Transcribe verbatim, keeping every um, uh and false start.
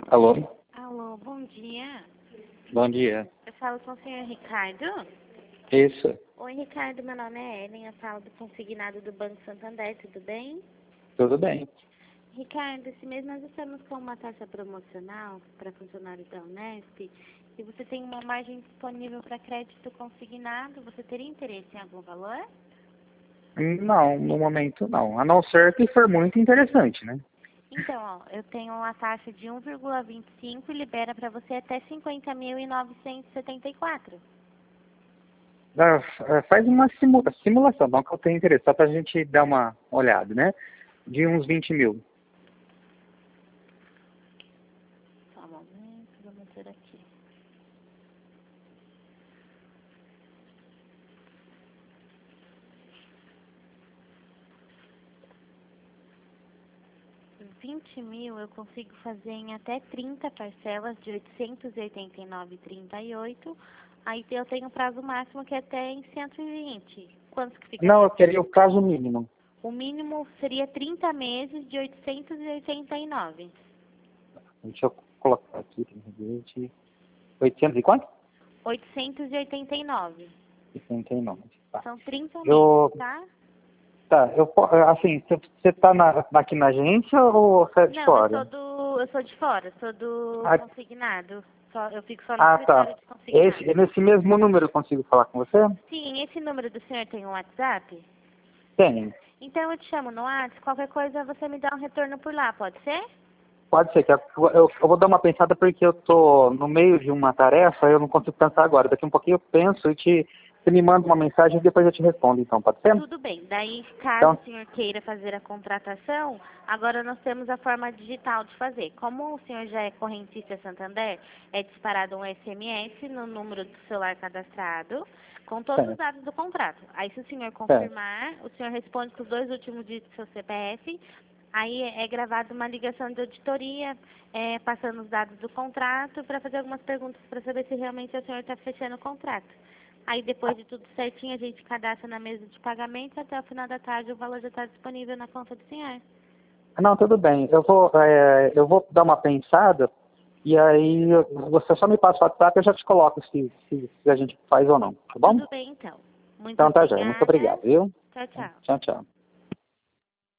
Alô? Alô, bom dia. Bom dia. Eu falo com o senhor Ricardo. Isso. Oi, Ricardo, meu nome é Ellen, eu falo do consignado do Banco Santander, tudo bem? Tudo bem. Ricardo, esse mês nós estamos com uma taxa promocional para funcionários da Unesp e você tem uma margem disponível para crédito consignado. Você teria interesse em algum valor? Não, no momento não. A não ser que for muito interessante, né? Então, ó, eu tenho uma taxa de um vírgula vinte e cinco e libera para você até cinquenta mil novecentos e setenta e quatro. Ah, ah, Faz uma simula simulação, não que eu tenho interesse, só pra gente dar uma olhada, né? De uns vinte mil. Só um momento, vamos ver aqui. vinte mil eu consigo fazer em até trinta parcelas de oitocentos e oitenta e nove vírgula trinta e oito. Aí eu tenho prazo máximo que é até em cento e vinte. Quantos que fica? Não, eu queria o prazo mínimo. O mínimo seria trinta meses de oitocentos e oitenta e nove. Deixa eu colocar aqui. vinte, oitocentos e quanto? oitocentos e oitenta e nove. sessenta e nove. Tá. São trinta Eu, meses, tá? tá, eu, po- assim, você tá na, aqui na agência ou você é de Não, eu sou fora? do. Eu sou de fora, sou do Ah, consignado. Só, eu fico só no ah, tá. escritório de Esse, consignado. nesse mesmo número eu consigo falar com você? Sim, esse número do senhor tem um WhatsApp? Tem. Então eu te chamo no WhatsApp, qualquer coisa você me dá um retorno por lá, pode ser? Pode ser, que eu, eu, eu vou dar uma pensada porque eu tô no meio de uma tarefa, eu não consigo pensar agora. Daqui um pouquinho eu penso e te, você me manda uma mensagem e depois eu te respondo, então, pode ser? Tudo bem. Daí, caso Então, o senhor queira fazer a contratação, agora nós temos a forma digital de fazer. Como o senhor já é correntista Santander, é disparado um S M S no número do celular cadastrado, com todos os certo, dados do contrato. Aí, se o senhor certo. confirmar, o senhor responde com os dois últimos dígitos do seu C P F. Aí é é gravada uma ligação de auditoria, é, passando os dados do contrato, para fazer algumas perguntas para saber se realmente o senhor está fechando o contrato. Aí depois de tudo certinho, a gente cadastra na mesa de pagamento e até o final da tarde o valor já está disponível na conta do senhor. Não, tudo bem. Eu vou, é, eu vou dar uma pensada e aí você só me passa o WhatsApp e eu já te coloco se, se, se a gente faz ou não, tá bom? Tudo bem, então. Muito Então tá, Jair. Muito obrigada. obrigado, viu? Tchau, tchau. Tchau, tchau.